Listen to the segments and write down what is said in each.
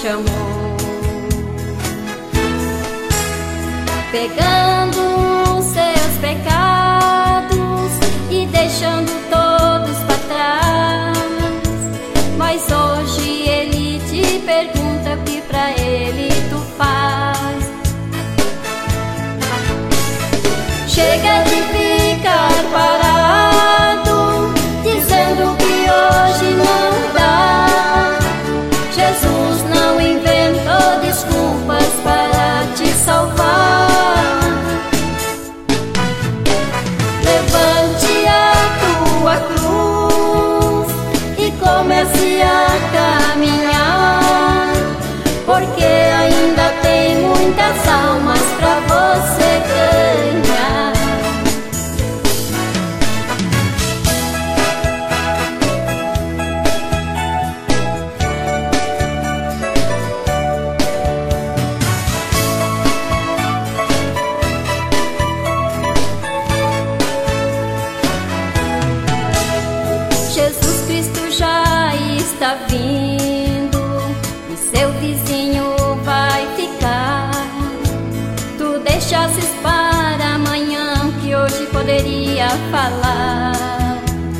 chamou, pegando seus pecados e deixando todos para trás. Mas hoje ele te pergunta o que pra ele tu faz. Chega de ficar parado, dizendo que hoje não dá. Jesus não inventou desculpas para te salvar. Levante a tua cruz e comece a caminhar, porque ainda tem muitas almas pra você ganhar. Jesus Cristo já está vindo e seu vizinho vai ficar. Tu deixasses para amanhã que hoje poderia falar.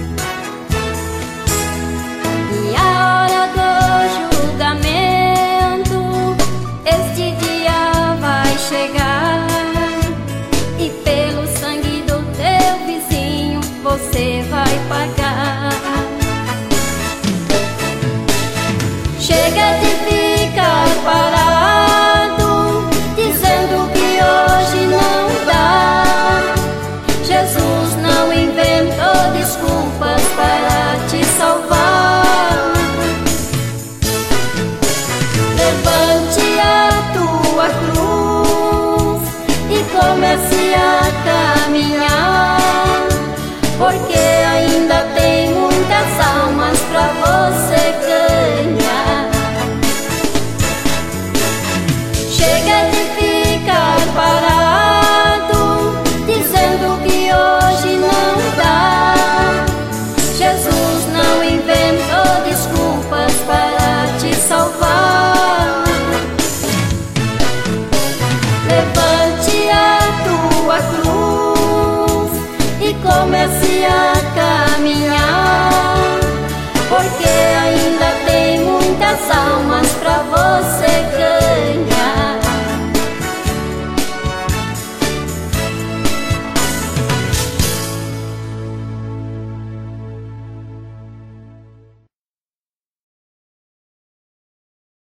E a hora do julgamento, este dia vai chegar, e pelo sangue do teu vizinho você vai pagar. Chega de ficar parado, dizendo que hoje não dá. Jesus não inventou desculpas para te salvar. Levante a tua cruz e comece a caminhar, porque ainda tem muitas almas pra você ganhar. Chega de ficar parado, dizendo que hoje não dá. Jesus não inventou desculpas para te salvar. Levante a tua cruz e comece a caminhar, porque